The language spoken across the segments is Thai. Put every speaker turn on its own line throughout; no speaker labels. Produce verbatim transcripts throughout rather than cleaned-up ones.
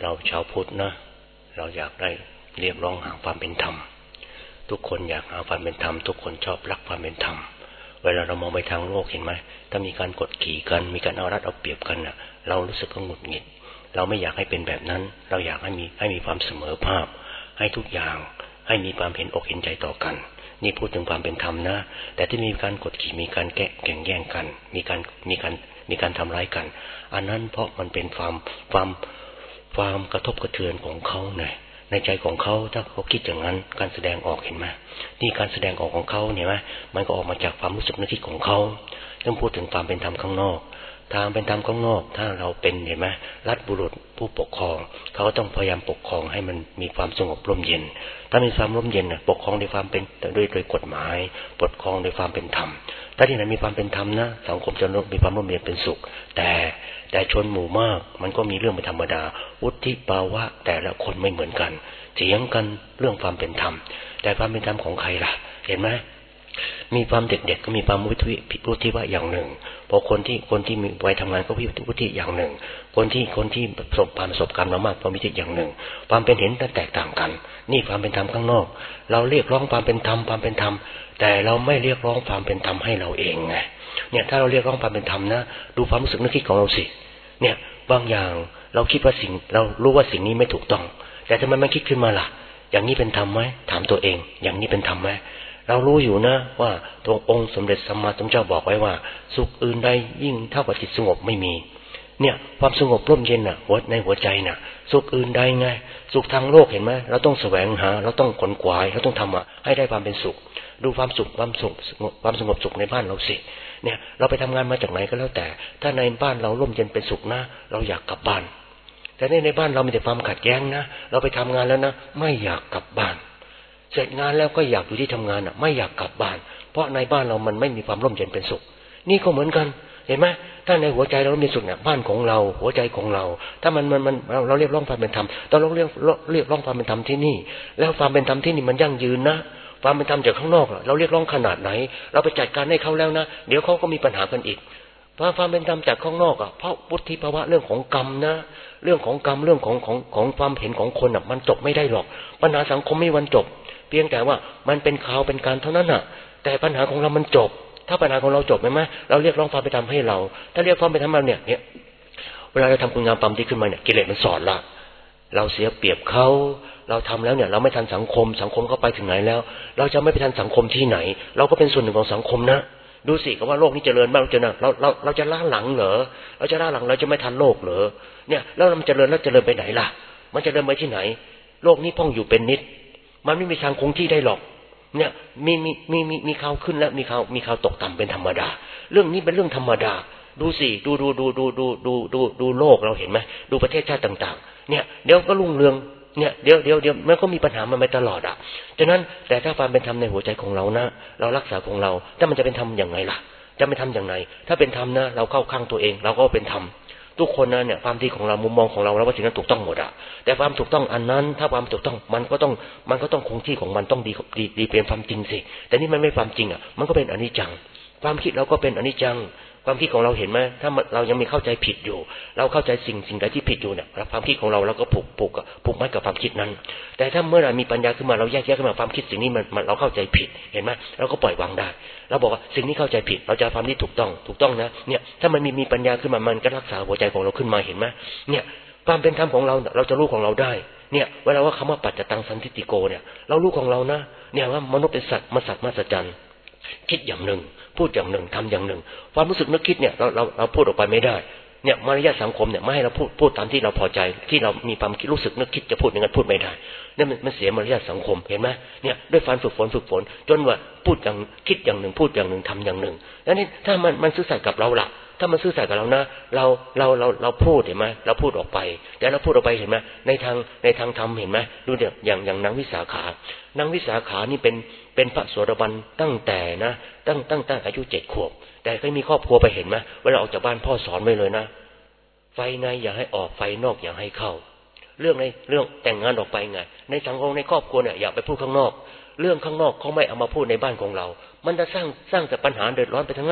เราชาวพุทธนะเราอยากได้เรียกร้องหาความเป็นธรรมทุกคนอยากหาความเป็นธรรมทุกคนชอบรักความเป็นธรรมเวลาเรามองไปทางโลกเห็นไหมถ้ามีการกดขี่กันมีการเอารัดเอาเปรียบกันน่ะเรารู้สึกหงุดหงิดเราไม่อยากให้เป็นแบบนั้นเราอยากให้มีให้มีความเสมอภาคให้ทุกอย่างให้มีความเห็นอกเห็นใจต่อกันนี่พูดถึงความเป็นธรรมนะแต่ที่มีการกดขี่มีการแก้แข่งแย่งกันมีการมีการมีการทำร้ายกันอันนั้นเพราะมันเป็นความความความกระทบกระเทือนของเขาเนี่ยในใจของเขาถ้าเขาคิดอย่างนั้นการแสดงออกเห็นไหมนี่การแสดงออกของเขาเนี่ยไหมมันก็ออกมาจากความรู้สึกนึกคิดของเขาต้องพูดถึงความเป็นธรรมข้างนอกทางเป็นธรรมข้างนอกถ้าเราเป็นเห็นไหมรัฐบุรุษผู้ปกครองเขาต้องพยายามปกครองให้มันมีความสงบร่มเย็นถ้ามีความร่มเย็นน่ะปกครองด้วยความเป็นด้วยโดยกฎหมายปกครองด้วยความเป็นธรรมถ้าที่ไหนมีความเป็นธรรมนะสังคมจะมีความร่มเย็นเป็นสุขแต่แต่ชนหมู่มากมันก็มีเรื่องเป็นธรรมดาวุฒิภาวะแต่ละคนไม่เหมือนกันเถียงกันเรื่องความเป็นธรรมแต่ความเป็นธรรมของใครล่ะเห็นไหมมีความเด็กๆก็มีความวุฒิวุฒิว่าอย่างหนึ่งพอคนที่คนที่มีวัยทำงานก็มีวุฒิอย่างหนึ่งคนที่คนที่ประสบความประสบการณ์มามากก็มีวุฒิอย่างหนึ่งความเป็นเห็นแตกต่างกันนี่ความเป็นธรรมข้างนอกเราเรียกร้องความเป็นธรรมความเป็นธรรมแต่เราไม่เรียกร้องความเป็นธรรมให้เราเองไงเนี่ยถ้าเราเรียกร้องความเป็นธรรมนะดูความรู้สึกนึกคิดของเราสิเนี่ยบางอย่างเราคิดว่าสิ่งเรารู้ว่าสิ่งนี้ไม่ถูกต้องแต่ทำไมมันคิดขึ้นมาล่ะอย่างนี้เป็นธรรมไหมถามตัวเองอย่างนี้เป็นธรรมไหมเรารู้อยู่นะว่าตัวองค์สมเด็จสัมมาสัมพุทธเจ้าบอกไว้ว่าสุขอื่นใดยิ่งเท่ากับจิตสงบไม่มีเนี่ยความสงบร่มเย็นน่ะหัวในหัวใจน่ะสุขอื่นใดไงสุขทางโลกเห็นไหมเราต้องแสวงหาเราต้องขนขวายเราต้องทำอ่ะให้ได้ความเป็นสุขดูความสุขความสุขความสงบสุขในบ้านเราสิเนี่ยเราไปทำงานมาจากไหนก็แล้วแต่ถ้าในบ้านเราร่มเย็นเป็นสุขนะเราอยากกลับบ้านแต่ในในบ้านเรามีแต่ความขัดแย้งนะเราไปทำงานแล้วนะไม่อยากกลับบ้านเสร็จงานแล้วก็อยากอยู่ที่ทำงานอ่ะไม่อยากกลับบ้านเพราะในบ้านเรามันไม่มีความร่มเย็นเป็นสุขนี่ก็เหมือนกันเห็นไหมถ้าในหัวใจเรามีสุขเนี่ยบ้านของเราหัวใจของเราถ้ามันมันมันเราเรียกร้องความเป็นธรรมเราเรียกเรียกร้องความเป็นธรรมที่นี่แล้วความเป็นธรรมที่นี่มันยั่งยืนนะความเป็นธรรมจากข้างนอกเราเรียกร้องขนาดไหนเราไปจัดการให้เขาแล้วนะเดี๋ยวเขาก็มีปัญหากันอีกเพราะความเป็นธรรมจากข้างนอกอ่ะเพราะวุฒิภาวะเรื่องของกรรมนะเรื่องของกรรมเรื่องของของของความเห็นของคนอ่ะมันจบไม่ได้หรอกปัญหาสังคมไม่วันจบเพียงแต่ว่ามันเป็นข่าวเป็นการเท่านั้นน่ะแต่ปัญหาของเรามันจบถ้าปัญหาของเราจบไหมไหมเราเรียกร้องความเป็นธรรมให้เราถ้าเรียกร้องเป็นธรรมเนี่ยเนี่ยเวลาเราทำคุณงามความดีขึ้นมาเนี่ยกิเลสมันสอนละเราเสียเปรียบเขาเราทำแล้วเนี่ยเราไม่ทันสังคมสังคมเขาไปถึงไหนแล้วเราจะไม่ไปทันสังคมที่ไหนเราก็เป็นส่วนหนึ่งของสังคมนะดูสิก็ว่าโลกนี้เจริญมากเราจะนะเราเราเราจะล้าหลังเหรอเราจะล้าหลังเราจะไม่ทันโลกเหรอเนี่ยแล้วมันเจริญแล้วเจริญไปไหนล่ะมันจะเดินไปที่ไหนโลกนี้พ้องอยู่เป็นนิดมันไม่มีทางคงที่ได้หรอกเนี่ยมีมีมีมีมีข่าวขึ้นแล้วมีข่าวมีข่าวตกต่ำเป็นธรรมดาเรื่องนี้เป็นเรื่องธรรมดาดูสิดูดูดูดูดูดูดูดูโลกเราเห็นไหมดูประเทศชาติต่างๆเนี่ยเดี๋ยวก็รุ่งเรืองเนี่ยเดี๋ยวเดี๋ยวเดี๋ยวมันก็มีปัญหามันไปตลอดอ่ะฉะนั้นแต่ถ้าความเป็นธรรมในหัวใจของเรานะเรารักษาของเราถ้ามันจะเป็นธรรมอย่างไรล่ะจะไม่ทำอย่างไรถ้าเป็นธรรมนะเราเข้าข้างตัวเองเราก็เป็นธรรมทุกคนนะเนี่ยความที่ของเรามุมมองของเราแล้วว่าสิ่งนั้นถูกต้องหมดอ่ะแต่ความถูกต้องอันนั้นถ้าความถูกต้องมันก็ต้องมันก็ต้องคงที่ของมันต้องดีดีดีเป็นความจริงสิแต่นี่มันไม่ความจริงอ่ะมันก็เป็นอนิจจังความคิดเราก็เป็นอนิจจังความคิดของเราเห็นไหมถ้าเรายังมีเข้าใจผิดอยู่เราเข้าใจสิ่งสิ่งใดที่ผิดอยู่เนี่ยความคิดของเราเราก็ผูกผูกผูกมัดกับความคิดนั้นแต่ถ้าเมื่อไหร่มีปัญญาขึ้นมาเราแยกแยะขึ้นมาความคิดสิ่งนี้มันมันเราเข้าใจผิดเห็นไหมเราก็ปล่อยวางได้เราบอกว่าสิ่งนี้เข้าใจผิดเราจะความที่ถูกต้องถูกต้องนะเนี่ยถ้ามันมีมีปัญญาขึ้นมามันก็รักษาหัวใจของเราขึ้นมาเห็นไหมเนี่ยความเป็นธรรมของเราเราจะรู้ของเราได้เนี่ยเวลาว่าคำว่าปัจจตังสันทิฏฐิโกเนี่ยเรารู้ของเรานะเนี่ยว่ามนุษย์เป็นสัตว์มาสัตว์มาสัจจันคิดอย่างหนึ่งพูดอย่างหนึ่งทำอย่างหนึ่งความรู้สึกนึกคิดเนี่ยเราเราเราพูดออกไปไม่ได้เนี่ยมารยาทสังคมเนี่ยไม่ให้เราพูดพูดตามที่เราพอใจที่เรามีความคิดรู้สึกนึกคิดจะพูดอย่างนั้นพูดไม่ได้เนี่ยมันมันเสียมารยาทสังคมเห็นไหมเนี่ยด้วยการฝึกฝนฝึกฝนจนว่าพูดอย่างคิดอย่างหนึ่งพูดอย่างหนึ่งทำอย่างหนึ่งแล้วนี่ถ้ามันมันซื่อสัตย์กับเราล่ะถ้ามันซื่อสัตย์กับเรานะเราเราเราเราพูดเห็นไหมเราพูดออกไปแต่เราพูดออกไปเห็นไหมในทางในทางธรรมเห็นไหมดูเนี่ยอย่างอย่างนางวิสาขานางวิสาขานี่เป็นเป็นพระโสดาบันตั้งแต่นะตั้งตั้งตั้งอายุเจ็ดขวบแต่เคยมีครอบครัวไปเห็นไหมเวลาออกจากบ้านพ่อสอนไว้เลยนะไฟในอย่าให้ออกไฟนอกอย่าให้เข้าเรื่องในเรื่องแต่งงานออกไปไงในสังคมในครอบครัวเนี่ยอย่าไปพูดข้างนอกเรื่องข้างนอกเขาไม่เอามาพูดในบ้านของเรามันจะสร้างสร้างแต่ปัญหาเดือดร้อนไปทั้งนั้นอ่ะ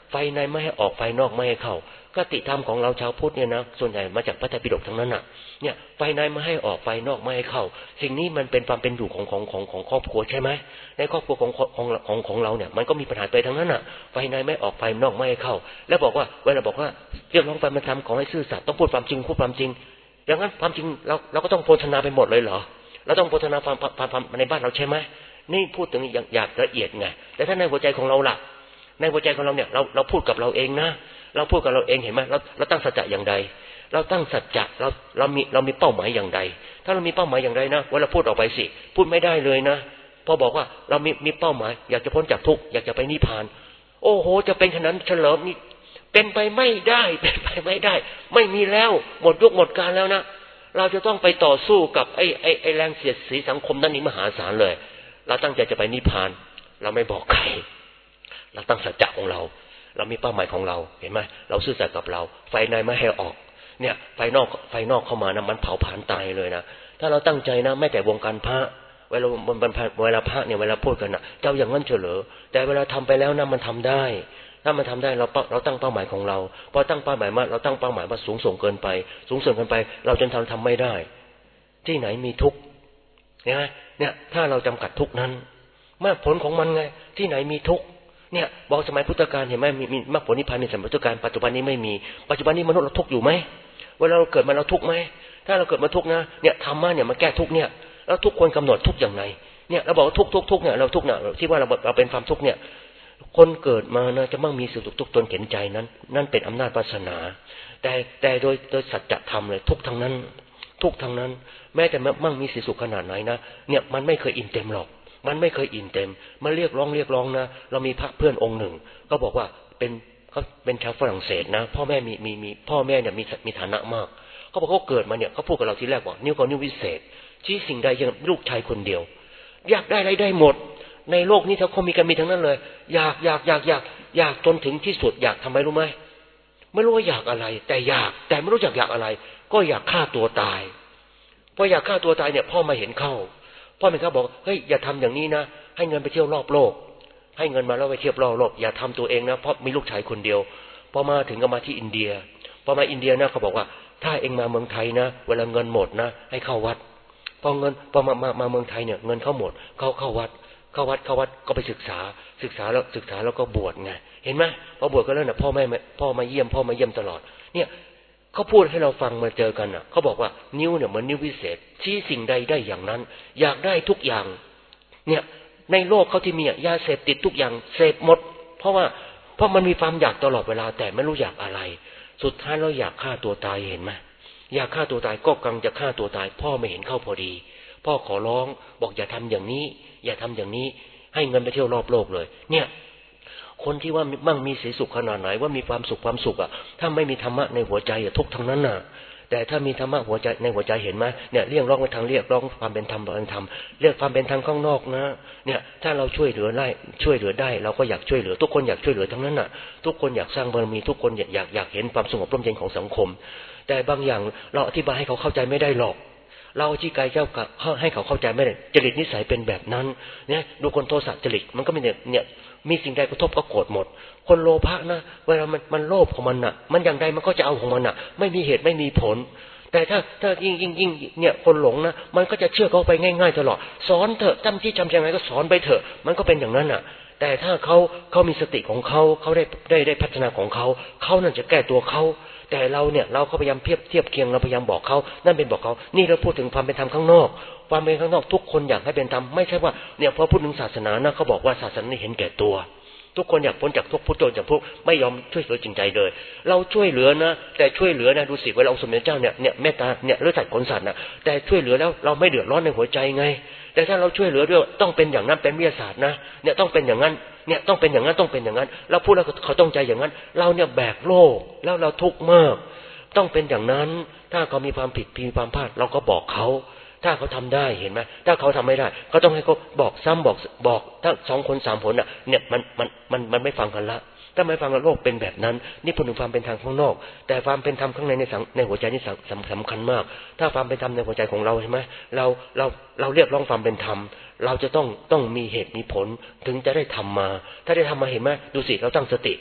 ไฟในไม่ให้ออกไฟนอกไม่ให้เข้ากติธรรมของเราชาวพุทธเนี่ยนะส่วนใหญ่มาจากพระไตรปิฎกทั้งนั้นน่ะเนี่ยไฟในไม่ให้ออกไฟนอกไม่ให้เข้าสิ่งนี้มันเป็นความเป็นอยู่ของของของของครอบครัวใช่ไหมในครอบครัวของของของของเราเนี่ยมันก็มีปัญหาไปทั้งนั้นน่ะไฟในไม่ออกไฟนอกไม่ให้เข้าแล้วบอกว่าเวลาบอกว่าเรียกร้องความเป็นธรรมขอให้ซื่อสัตย์ต้องพูดความจริงพูดความจริงอย่างนั้นความจริงเราเราก็ต้องโพธนาไปหมดเลยเหรอเราต้องโพธนาความความในบ้านเราใช่ไหมนี่พูดถึงอย่างหยาบละเอียดไงแต่ถ้าในหัวใจของเราล่ะในหัวใจของเราเนี่ยเราเราพูดกับเราเองนะเราพูดกับเราเองเห็นไหมเราเราตั้งสัจจะอย่างใดเราตั้งสัจจะเราเรามีเรามีเป้าหมายอย่างใดถ้าเรามีเป้าหมายอย่างใดนะเวลาพูดออกไปสิพูดไม่ได้เลยนะพอบอกว่าเรามีมีเป้าหมายอยากจะพ้นจากทุกข์อยากจะไปนิพพานโอ้โหจะเป็นขนาดนั้นเฉลิมนี่เป็นไปไม่ได้เป็นไปไม่ได้ไม่มีแล้วหมดยุคหมดกาลแล้วนะเราจะต้องไปต่อสู้กับไอ้ไอ้ไอ้แรงเสียดสีสังคมด้านนี้มหาศาลเลยเราตั้งใจจะไปนิพพานเราไม่บอกใครเราตั้งสัจจะของเราเรามีเป้าหมายของเราเห็นไหมเราซื่อสัตย์กับเราไฟในไม่ให้ออกเนี่ยไฟนอกไฟนอกเข้ามานะมันเผาผลาญตายเลยนะถ้าเราตั้งใจนะไม่แต่วงการพระเวลาเวลาพระเนี่ยเวลาพูดกันนะเจ้าอย่างนั้นเฉลอแต่เวลาทำไปแล้วนะมันทำได้ถ้ามันทำได้เราเราตั้งเป้าหมายของเราพอตั้งเป้าหมายมาเราตั้งเป้าหมายว่าสูงส่งเกินไปสูงส่งเกินไปเราจนทำทำไม่ได้ที่ไหนมีทุกข์เนี่ยเนี่ยถ้าเราจำกัดทุกข์นั้นมากผลของมันไงที่ไหนมีทุกข์เนี่ยบอกสมัยพุทธกาลเห็นไหมมีมีมรรคผลนิพพานในสมัยพุทธกาลปัจจุบันนี้ไม่มีปัจจุบันนี้มนุษย์เราทุกข์อยู่ไหมเวลาเราเกิดมาเราทุกข์ไหมถ้าเราเกิดมาทุกข์นะเนี่ยธรรมะเนี่ยมาแก้ทุกข์เนี่ยแล้วทุกคนกำหนดทุกข์อย่างไรเนี่ยเราบอกว่าทุกข์ทุกข์ทุกข์เนี่ยเราทุกข์เนี่ยที่ว่าเราเราเป็นความทุกข์เนี่ยคนเกิดมานะจะมั่งมีสุขทุกข์ตนเห็นใจนั้นนั่นเป็นอำนาจวาสนาแต่แต่โดยโดยสัจธรรมเลยทุกข์ทั้งนั้นทุกข์ทั้งนั้นแม้แต่มั่งมีสุขขนาดไหนนะเนี่ยมันไม่เคยอิ่มเต็มหรอกมันไม่เคยอิ่มเต็มมันเรียกร้องเรียกร้องนะเรามีพระเพื่อนองค์หนึ่งก็บอกว่าเป็นเขาเป็นชาวฝรั่งเศสนะพ่อแม่มีมีมีพ่อแม่เนี่ยมีมีฐานะมากเขาบอกเขาเกิดมาเนี่ยเขาพูดกับเราทีแรกว่านิ้วกับนิ้ววิเศษชี้สิ่งใดยังลูกชายคนเดียวอยากได้อะไรได้หมดในโลกนี้เขาคงมีกันมีทั้งนั้นเลยอยากอยากอยากอยากอยากจนถึงที่สุดอยากทำไมรู้ไหมไม่รู้ว่าอยากอะไรแต่อยากแต่ไม่รู้จักอยากอะไรก็อยากฆ่าตัวตายพออยากฆ่าตัวตายเนี่ยพ่อมาเห็นเข้าพ่อเป็นเขาบอกเฮ้ยอย่าทำอย่างนี้นะให้เงินไปเที่ยวรอบโลกให้เงินมาแล้วไปเที่ยวรอบโลกอย่าทำตัวเองนะเพราะมีลูกชายคนเดียวพอมาถึงก็มาที่อินเดียพอมาอินเดียนะเขาบอกว่าถ้าเองมาเมืองไทยนะเวลาเงินหมดนะให้เข้าวัดพอเงินพอมามามาเมืองไทยเนี่ยเงินเข้าหมดเข้าเข้าวัดเข้าวัดเข้าวัดก็ไปศึกษาศึกษาแล้วศึกษาแล้วก็บวชไงเห็นไหมพอบวชก็แล้วนะพ่อแม่พ่อมาเยี่ยมพ่อมาเยี่ยมตลอดเนี่ยเขาพูดให้เราฟังมาเจอกันอ่ะเขาบอกว่านิ้วเนี่ยเหมือนนิ้ววิเศษชี้สิ่งใดได้อย่างนั้นอยากได้ทุกอย่างเนี่ยในโลกเขาที่มียาเสพติดทุกอย่างเสพหมดเพราะว่าเพราะมันมีความอยากตลอดเวลาแต่ไม่รู้อยากอะไรสุดท้ายเราอยากฆ่าตัวตายเห็นไหมอยากฆ่าตัวตายก็กำลังจะฆ่าตัวตายพ่อไม่เห็นเข้าพอดีพ่อขอร้องบอกอย่าทำอย่างนี้อย่าทำอย่างนี้ให้เงินไปเที่ยวรอบโลกเลยเนี่ยคนที่ว่ามั่งมีสีสุขขนาดไหนว่ามีความสุขความสุขอ่ะถ้าไม่มีธรรมะในหัวใจอ่ะทุกทั้งนั้นน่ะแต่ถ้ามีธรรมะหัวใจในหัวใจเห็นไหมเนี่ยเรียกร้องไปทางเรียกร้องความเป็นธรรมเป็นธรรมเรียกความเป็นธรรมข้างนอกนะเนี่ยถ้าเราช่วยเหลือได้ช่วยเหลือได้เราก็อยากช่วยเหลือทุกคนอยากช่วยเหลือทั้งนั้นน่ะทุกคนอยากสร้างบารมีทุกคนอยากอยากอยากเห็นความสงบร่มเย็นของสังคมแต่บางอย่างเราอธิบายให้เขาเข้าใจไม่ได้หรอกเราที่กายเจ้าให้เขาเข้าใจไม่ได้จริตนิสัยเป็นแบบนั้นเนี่ยดูคนโทสะจริตมันก็มีเนี่ยเนี่ยมีสิ่งใดกระทบก็โกรธหมดคนโลภะนะเวลามันมันโลภของมันน่ะมันอย่างใดมันก็จะเอาของมันน่ะไม่มีเหตุไม่มีผลแต่ถ้าถ้ายิ่งยิ่งยิ่งเนี่ยคนหลงนะมันก็จะเชื่อเขาไปง่ายๆตลอดสอนเถอะจำที่จำยังไงก็สอนไปเถอะมันก็เป็นอย่างนั้นน่ะแต่ถ้าเขาเขามีสติของเขาเขาได้ได้ได้พัฒนาของเขาเขานั่นจะแก้ตัวเขาแต่เราเนี่ยเราก็พยายามเทียบเทียบเคียงเราพยายามบอกเขานั่นเป็นบอกเขานี่เราพูดถึงความเป็นธรรมข้างนอกความเป็นข้างนอกทุกคนอยากให้เป็นธรรมไม่ใช่ว่าเนี่ยพอพูดถึงศาสนานะเขาบอกว่าศาสนาเห็นแก่ตัวทุกคนอยากพ้นจากทุกข์พ้นจากทุกข์ไม่ยอมช่วยเหลือจริงใจเลยเราช่วยเหลือนะแต่ช่วยเหลือนะดูสิเวลาองค์สมเด็จเจ้าเนี่ยเนี่ยเมตตาเนี่ยเลือดสัตว์ขนสัตว์นะแต่ช่วยเหลือแล้วเราไม่เดือดร้อนในหัวใจไงแต่ถ้าเราช่วยเหลือด้วยต้องเป็นอย่างนั้นเป็นวิทยาศาสตร์นะเนี่ยต้องเป็นอย่างนั้นเนี่ยต้องเป็นอย่างนั้นต้องเป็นอย่างนั้นเราพูดแล้วเขาต้องใจอย่างนั้นเราเนี่ยแบกโลกแล้วเราทุกข์มากต้องเป็นอย่างนั้นถ้าเขามีความผิดมีความพลาดเราก็บอกเขาถ้าเขาทำได้เห็นไหมถ้าเขาทำไม่ได้ก็ต้องให้เขาบอกซ้ำบอกบอกถ้าสองคนสามคนอ่ะเนี่ยมันมันมันมันไม่ฟังกันละถ้าไม่ฟังกันโลกเป็นแบบนั้นนี่พูดถึงความเป็นธรรมข้างนอกแต่ความเป็นธรรมข้างในในในหัวใจนี่สำสำคัญมากถ้าความเป็นธรรมในหัวใจของเราใช่ไหมเราเราเราเรียกร้องความเป็นธรรมเราจะต้องต้องมีเหตุมีผลถึงจะได้ทำมาถ้าได้ทำมาเห็นไหมดูสิเราตั้งสติ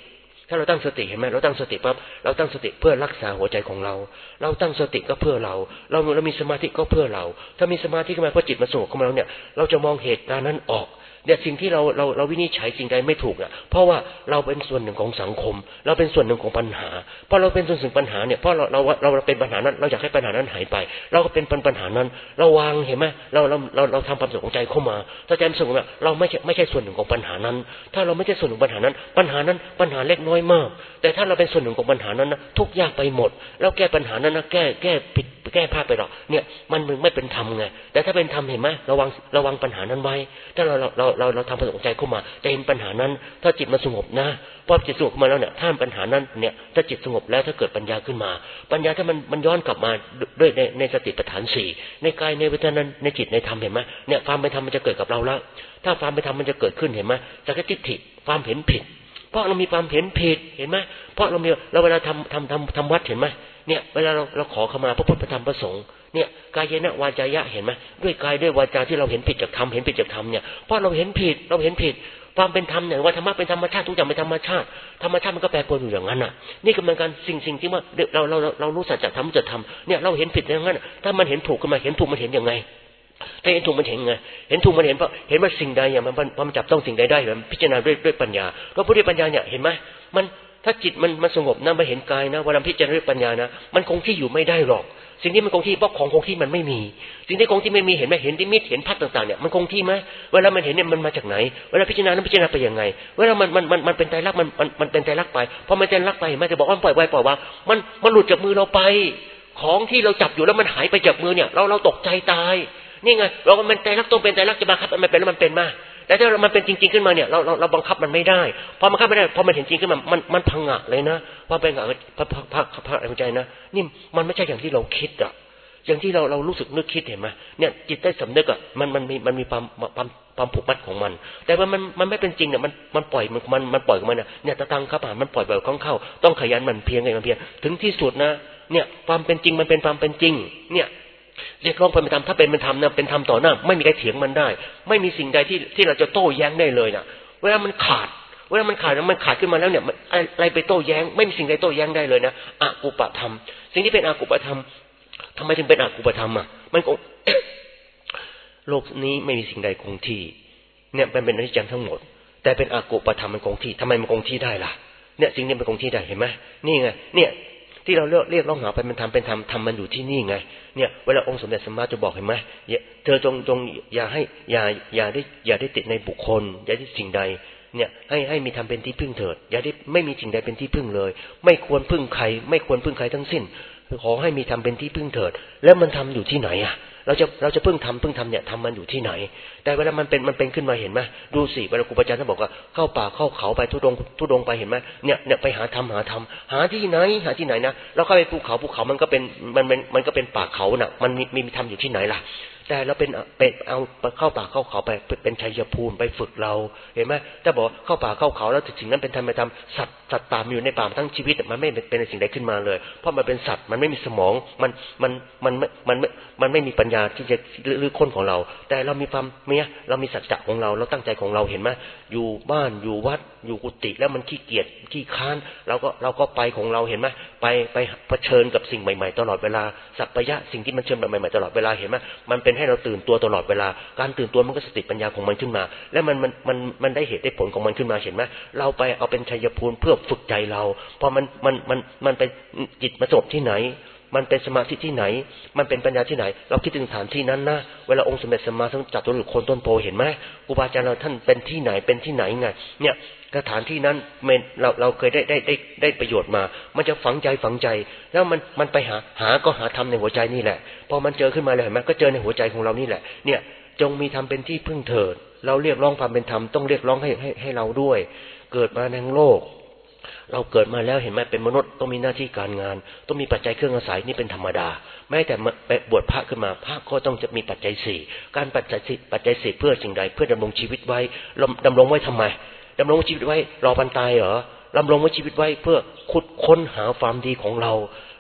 ถ้าเราตั้งสติเห็นไหมเราตั้งสติปั๊บเราตั้งสติเพื่อรักษาหัวใจของเราเราตั้งสติก็เพื่อเราเราเรามีสมาธิก็เพื่อเราถ้ามีสมาธิขึ้นมาพอจิตมันสงบเข้ามาแล้วเนี่ยเราจะมองเหตุการณ์นั้นออกเนี่ยสิ่งที่เราเราเราวินิจฉัยสิ่งใดไม่ถูกอ่ะเพราะว่าเราเป็นส่วนหนึ่งของสังคมเราเป็นส่วนหนึ่งของปัญหาเพราะเราเป็นส่วนหนึ่งปัญหาเนี่ยเพราะเราเราเราเป็นปัญหานั้นเราอยากให้ปัญหานั้นหายไปเราก็เป็นปัญหานั้นเราวางเห็นไหมเราเราเราเราทำความสงบของใจเข้ามาถ้าใจมันสงบเนี่ยเราไม่ใช่ไม่ใช่ส่วนหนึ่งของปัญหานั้นถ้าเราไม่ใช่ส่วนหนึ่งปัญหานั้นปัญหานั้นปัญหาเล็กน้อยมากแต่ถ้าเราเป็นส่วนหนึ่งของปัญหานั้นนะทุกยากไปหมดแล้วแก้ปัญหานั้นนะแก้แก้ผิดแก้พลาดไปหรอกเนี่ยมันมึงไม่เป็นธรรมไงแต่ถ้าเป็นธรรมเห็นไหมระวังระวังปัญหานั้นไว้ถ้าเราเราเราเราเราทำความสงบใจเข้ามาจะเห็นปัญหานั้นถ้าจิตมันสงบนะพอจิตสงบขึ้นมาแล้วเนี่ยถ้าปัญหานั้นเนี่ยถ้าจิตสงบแล้วถ้าเกิดปัญญาขึ้นมาปัญญาถ้ามันมันย้อนกลับมาด้วยในในสติปัฏฐานสี่ในกายในเวทนาในจิตในธรรมเห็นไหมเนี่ยความเป็นธรรมมันจะเกิดกับเราแล้วถ้าความเป็นธรรมมันจะเกิดขึ้นเห็นไหมจากทิฏฐิความเห็นผิดเพราะเรามีความเห็นผิดเห็นไหมเพราะเรามีเราเวลาทำทำทำทำวัดเห็นไหมเนี่ยเวลาเราเราขอเข้ามาพระพุทธพระธรรมพระสงฆ์เนี่ยกายนะวาจายะเห็นไหมด้วยกายด้วยวาจาที่เราเห็นผิดจากธรรมเห็นผิดจากธรรมเนี่ยเพราะเราเห็นผิดเราเห็นผิดความเป็นธรรมเนี่ยว่าธรรมะเป็นธรรมชาติทุกอย่างเป็นธรรมชาติธรรมชาติมันก็แปรปรวนอยู่อย่างนั้นน่ะนี่คือมันการสิ่งสิ่งที่ว่าเราเราเรารู้สัจธรรมจะทำเนี่ยเราเห็นผิดอย่างนั้นถ้ามันเห็นถูกขึ้นมาเห็นถูกมันเห็นยังไงถ้าเห็นถูกมันเห็นไงเห็นถูกมันเห็นเพราะเห็นว่าสิ่งใดอย่างมันมันจับต้องสิ่งใดได้แบบพิจารณาด้วยด้วยปัญญาเพราะผู้ด้วยปัญญาเนี่ยเห็นไหมมันถ้าจิตมันมันสงบนะมาเห็นกายนะเวลาพิจารณาด้วยปัญญานะมันคงที่อยู่ไม่ได้หรอกสิ่งที่มันคงที่เพราะของคงที่มันไม่มีสิ่งที่คงที่ไม่มีเห็นไหมเห็นนิมิตเห็นภาพต่างๆเนี่ยมันคงที่ไหมเวลามันเห็นเนี่ยมันมาจากไหนเวลาพิจารณานั้นพิจารณาไปยังไงเวลามันมันมันมันเป็นไตรลักษณ์มันมันมันเป็นไตรลักษณ์ไปพอมันไตรลักษณ์ไปมันจะบอกว่าปล่อยไว้ปล่อยวางมันมันหลุดจากมือเราไปของที่เราจับอยู่แล้วมันหายไปจากมือเนี่ยเราเราตกใจตายนี่ไงเรามันไตรลักษณ์ต้องเป็นไตรลักษณ์จะบังคับมันเป็นแล้วมันเป็นมาแต่ถ้ามันเป็นจริงๆขึ้นมาเนี่ยเราเราเราบังคับมันไม่ได้พอบังคับไม่ได้พอมันเห็นจริงขึ้นมามันมันพังงะเลยนะพอเป็นงะพระพระพระพระใจนะนี่มันไม่ใช่อย่างที่เราคิดอ่ะอย่างที่เราเรารู้สึกนึกคิดเห็นไหมเนี่ยจิตใต้สำนึกอ่ะมันมันมีมันมีความความความผูกมัดของมันแต่ว่ามันมันไม่เป็นจริงเนี่ยมันมันปล่อยมันมันมันปล่อยของมันเนี่ยเนี่ยตะตังครับอ่ะมันปล่อยแบบคล่องเข้าต้องขยันมันเพียรไงมันเพียรถึงที่สุดนะเนี่ยความเป็นจริงมันเป็นความเป็นจริงเนี่ยเรียกร้องเป็นธรรมถ้าเป็นเป็นธรรมนะเป็นธรรมต่อหน้าไม่มีใครเถียงมันได้ไม่มีสิ่งใดที่ที่เราจะโต้แย้งได้เลยนะเวลามันขาดเวลามันขาดมันขาดขึ้นมาแล้วเนี่ยอะไรไปโต้แย้งไม่มีสิ่งใดโต้แย้งได้เลยนะอกุปธรรมสิ่งที่เป็นอกุปธรรมทำไมถึงเป็นอกุปธรรมอ่ะมันคง โลกนี้ไม่มีสิ่งใดคงที่เนี่ยมันเป็นอนิจจังทั้งหมดแต่เป็นอกุปธรรมมันคงที่ทำไมมันคงที่ได้ล่ะเนี่ยสิ่งนี้มันคงที่ได้เห็นไหมนี่ไงเนี่ยที่เราเรียกเรียกร้องหาไปมันทำเป็นธรรมทำมันอยู่ที่นี่ไงเนี่ยเวลาองค์สมเด็จสัมมาจะบอกเห็นไหมเธอจงจงอย่าให้อย่าอย่าได้อย่าได้ติดในบุคคลอย่าได้สิ่งใดเนี่ยให้ให้มีธรรมเป็นที่พึ่งเถิดอย่าได้ไม่มีสิ่งใดเป็นที่พึ่งเลยไม่ควรพึ่งใครไม่ควรพึ่งใครทั้งสิ้นขอให้มีธรรมเป็นที่พึ่งเถิดแล้วมันทำอยู่ที่ไหนอ่ะเราจะเราจะพึ่งทำพึ่งทำเนี่ยทำมันอยู่ที่ไหนแต่เวลามันเป็นมันเป็นขึ้นมาเห็นไหมดูสิเวลาครูบาอาจารย์ท่านบอกว่าเข้าป่าเข้าเขาไปทุดงทุดงไปเห็นไหมเนี่ยเนี่ยไปหาธรรมหาธรรมหาที่ไหนหาที่ไหนนะเราเข้าไปภูเขาภูเขามันก็เป็นมันเป็นมันก็เป็นป่าเขาน่ะมันมีมีธรรมอยู่ที่ไหนล่ะแต่เราเป็นเป็นเอาเข้าป่าเข้าเขาไปเป็นชัยภูมิไปฝึกเราเห็นไหมถ้าบอกเข้าป่าเข้าเขาแล้วสิ่งนั้นเป็นธรรมธรรมสัตว์สัตว์ตามอยู่ในป่าทั้งชีวิตมันไม่เป็นสิ่งใดขึ้นมาเลยเพราะมันเป็นสัตว์มันไม่มีสมองมันมันมันมันมันไม่มีปัญญาที่จะลื้อค้นของเราแต่เรามีความเมียเรามีสัจจะของเราเราตั้งใจของเราเห็นไหมอยู่บ้านอยู่วัดอยู่กุฏิแล้วมันขี้เกียจขี้ค้านเราก็เราก็ไปของเราเห็นไหมไปไปเผชิญกับสิ่งใหม่ๆตลอดเวลาสัพพยะสิ่งที่มันเชิญแบบใหม่ๆตลอดเวลาเห็นไหมมันเป็นให้เราตื่นตัวตลอดเวลาการตื่นตัวมันก็สติปัญญาของมันขึ้นมาแล้วมันมันมันมันได้เหตุได้ผลของมันขึ้นมาเห็นไหมเราไปเอาเป็นชัยภูมิเพื่อฝึกใจเราพอมันมันมันมันเป็นจิตมาจบที่ไหนมันเป็นสมาธิที่ไหนมันเป็นปัญญาที่ไหนเราคิดถึงสถานที่นั้นนะเวลาองค์สมเด็จสัมมาสัมพุทธเจ้าตัวหลุดคนต้นโพเห็นไหมครูบาอาจารย์เราท่านเป็นที่ไหนเป็นที่ไหนไงเนี่ยสถานที่นั้นเราเราเคยได้ได้ได้ได้ประโยชน์มามันจะฝังใจฝังใจแล้วมันมันไปหาหาก็หาธรรมในหัวใจนี่แหละพอมันเจอขึ้นมาเลยเห็นไหมก็เจอในหัวใจของเรานี่แหละเนี่ยจงมีธรรมเป็นที่พึ่งเถิดเราเรียกร้องความเป็นธรรมต้องเรียกร้องให้ให้ให้เราด้วยเกิดมาในโลกเราเกิดมาแล้วเห็นไหมเป็นมนุษย์ต้องมีหน้าที่การงานต้องมีปัจจัยเครื่องอาศัยนี่เป็นธรรมดาแม้แต่บวชพระขึ้นมาพระก็ต้องจะมีปัจจัยสี่การปัจจัยสี่ปัจจัยสี่เพื่อสิ่งใดเพื่อดำรงชีวิตไว้ดำรงไว้ทำไมดำรงชีวิตไว้รอวันตายเหรอดำรงไว้ชีวิตไว้เพื่อขุดค้นหาความดีของเรา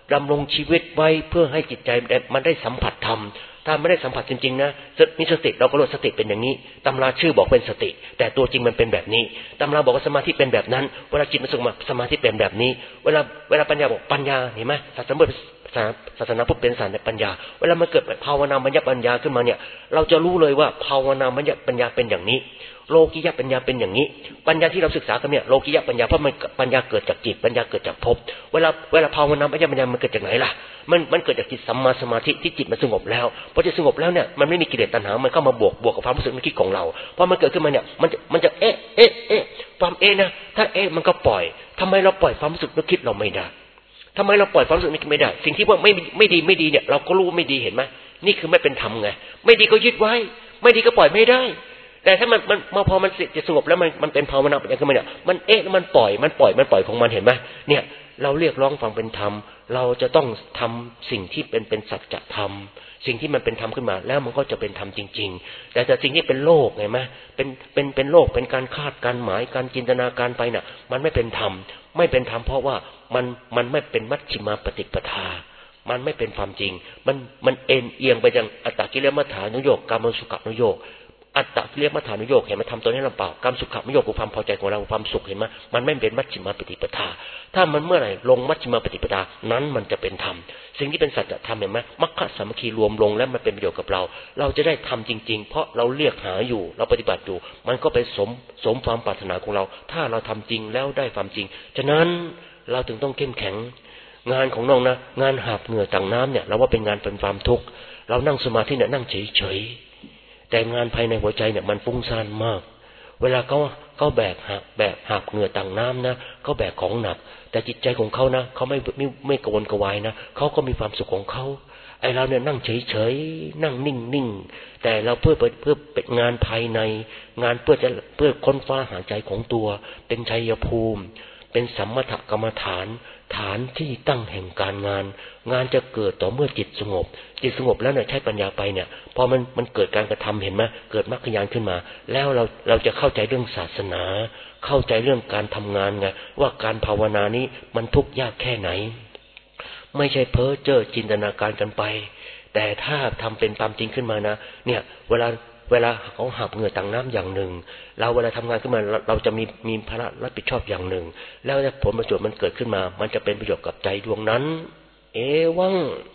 ดำรงชีวิตไว้เพื่อให้จิตใจมันได้สัมผัสธรรมถ้าไม่ได้สัมผัสจริงๆนะนี่สติเราก็รู้สติเป็นอย่างนี้ตำราชื่อบอกเป็นสติแต่ตัวจริงมันเป็นแบบนี้ตำราบอกว่าสมาธิเป็นแบบนั้นเวลาจิตมันสงบสมาธิเป็นแบบนี้เวลาเวลาปัญญาบอกปัญญาเห็นไหมศาสนาพุทธศาสนาพุทธเป็นศาสนาปัญญาเวลามันเกิดภาวนามัญญปัญญาขึ้นมาเนี่ยเราจะรู้เลยว่าภาวนามัญญปัญญาเป็นอย่างนี้โลกิยะปัญญาเป็นอย่างนี้ปัญญาที่เราศึกษากันเนี่ยโลกิยะปัญญาเพราะมันปัญญาเกิดจากจิตปัญญาเกิดจากภพเวลาเวลาภาวนามัญญปัญญามันเกิดจากไหนล่ะมันมันเกิดจากจิตสัมมาสมาธิที่จิตมันสงบแล้วพอจิตสงบแล้วเนี่ยมันไม่มีกิเลสตัณหามันเข้ามาบวกบวกกับความรู้สึกนึกคิดของเราพอมันเกิดขึ้นมาเนี่ยมันจะมันจะเอ๊ะเอ๊ะเอ๊ะความเอ๊ะนะถ้าเอ๊ะมันก็ปล่อยทำไมเราปล่อยความรู้สึกนึกคิดเราไม่ได้ทำไมเราปล่อยความรู้สึกนึกคิดไม่ได้สิ่งที่ว่าไม่ไม่ดีไม่ดีเนี่ยเราก็รู้ไม่ดีเห็นไหมนี่คือไม่เป็นธรรมไงไม่ดีก็ยึดไว้ไม่ดีก็ปล่อยไม่ได้แต่ถ้ามันมันมาพอมันจะสงบแล้วมันมันเป็นภาวนาปัญญาขึ้นมาเนี่ยมันเอ๊ะแล้วมันปล่อยมันปล่อยมันปล่อยของมันเห็นไหมเนี่ยเราเรียกร้องฟังเป็นธรรมเราจะต้องทำสิ่งที่เป็นเป็นสัจธรรมสิ่งที่มันเป็นธรรมขึ้นมาแล้วมันก็จะเป็นธรรมจริงๆแต่แต่สิ่งที่เป็นโลกไงไหมเป็นเป็นเป็นโลกเป็นการคาดการหมายการจินตนาการไปน่ะมันไม่เป็นธรรมไม่เป็นธรรมเพราะว่ามันมันไม่เป็นมัชฌิมาปฏิปทามันไม่เป็นความจริงมันมันเอ็นเอียงไปยังอัตตกิเลสมัฏฐานุโยคกามสุขนุโยคอัตตกิเลสมัฏฐานุโยคเห็นไหมทำตัวนี้ลำเปล่ากามสุขนุโยคคือความพอใจของเราความสุขเห็นไหมมันไม่เป็นมัชฌิมาปฏิปทาถ้ามันเมื่อไหร่ลงมัชฌิมาปฏิปทานั้นมันจะเป็นธรรมสิ่งที่เป็นสัจธรรมเห็นไหมมรรคสามัคคีรวมลงแล้วมันเป็นประโยชน์กับเราเราจะได้ทำจริงๆเพราะเราเรียกหาอยู่เราปฏิบัติอยู่มันก็ไปสมสมความปรารถนาของเราถ้าเราทำจริงแล้วได้ความจริงฉะนั้นเราถึงต้องเข้มแข็งงานของน้องนะงานหาบเหงื่อต่างน้ำเนี่ยเราว่าเป็นงานเป็นความทุกข์เรานั่งสมาธิเนี่ยนั่งเฉยๆแต่งานภายในหัวใจเนี่ยมันฟุ้งซ่านมากเวลาเขาเขาแบกหาแบกหาบเหงื่อต่างน้ำนะเขาแบกของหนักแต่จิตใจของเขานะเขาไม่ไม่ไม่กระวนกระวายนะเขาก็มีความสุขของเขาไอเราเนี่ยนั่งเฉยๆนั่งนิ่งๆแต่เราเพื่อเพื่อเป็นงานภายในงานเพื่อจะเพื่อค้นฟ้าหาใจของตัวเป็นชัยภูมิเป็นสัมมถกรรมฐานฐานที่ตั้งแห่งการงานงานจะเกิดต่อเมื่อจิตสงบจิตสงบแล้วเนี่ยใช้ปัญญาไปเนี่ยพอมันมันเกิดการกระทำเห็นไหมเกิดมรรคญาณขึ้นมาแล้วเราเราจะเข้าใจเรื่องศาสนาเข้าใจเรื่องการทำงานไงว่าการภาวนานี้มันทุกข์ยากแค่ไหนไม่ใช่เพ้อเจ้อจินตนาการกันไปแต่ถ้าทำเป็นตามจริงขึ้นมานะเนี่ยเวลาเวลาเขาหับเหงื่อต่างน้ำอย่างหนึ่งเราเวลาทำงานขึ้นมาเราจะมีมีภาระรับผิดชอบอย่างหนึ่งแล้วผลประโยชน์มันเกิดขึ้นมามันจะเป็นประโยชน์กับใจดวงนั้นเอวัง